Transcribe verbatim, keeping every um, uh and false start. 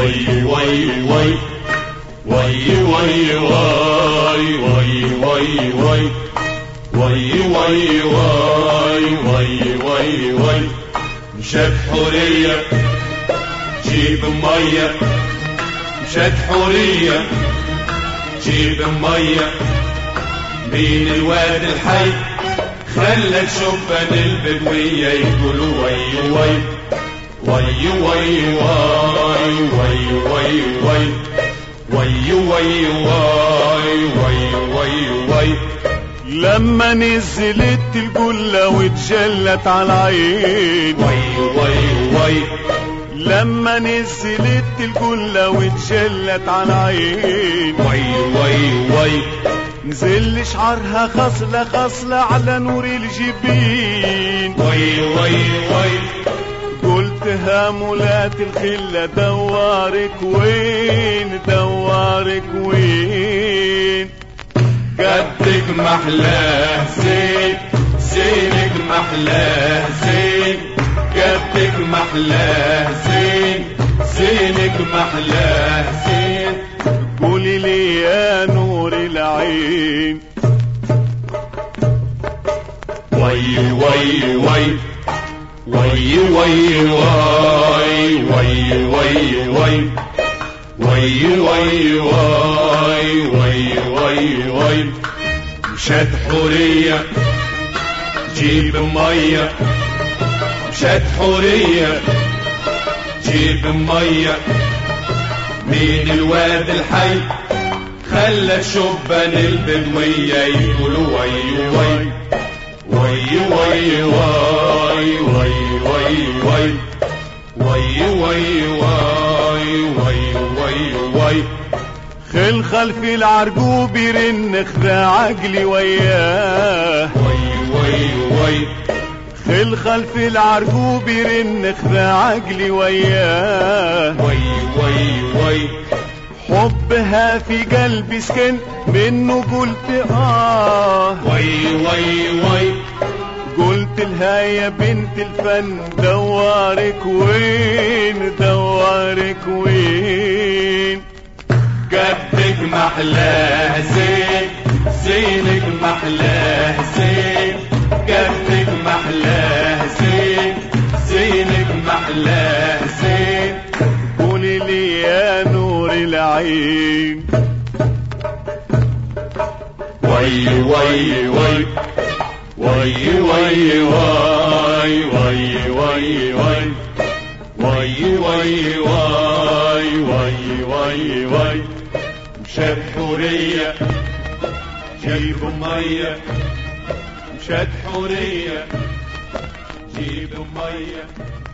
وي وي وي وي وي وي وي وي وي وي وي وي وي وي وي مشت حورية جيب مية مشت حورية جيب مية مين الواد الحي خلى شبان البدوية يقولوا وي وي وي وي وي وي وي وي وي وي وي وي وي وي لما نزلت الجلة واتجلت على العين وي وي وي لما نزلت الجلة واتجلت على العين وي وي وي نزل شعرها خصلة خصلة على نور الجبين وي وي وي قلتها مولات الخلة دوارك وين دوارك وين قدك محلاه زين زينك محلاه زين قدك محلاه زين زينك محلاه زين قولي لي يا نور العين وي وي وي وي وي وي وي وي وي وي وي وي وي وي وي مشت حورية جيب مية مشت حورية جيب مية مين الواد الحي خلى شبان البدوية يقولوا وي وي وي وي وي وي وي وي وي وي وي وي وي خل خلف العرقوب يرن خذا عقلي وياه وي وي وي خل خلف العرقوب يرن خذا عقلي وياه وي وي وي حبها في قلبي سكن منه قلت آه وي وي وي قلت لها يا بنت الفن دوارك وين دوارك وين قدك محلاه زين زينك محلاه زين قدك محلاه زين زينك محلاه زين قولي لي يا نور العين وي وي وي وي وي وي وي وي وي وي وي وي وي وي وي مشت حورية جيب مية مشت حورية جيب مية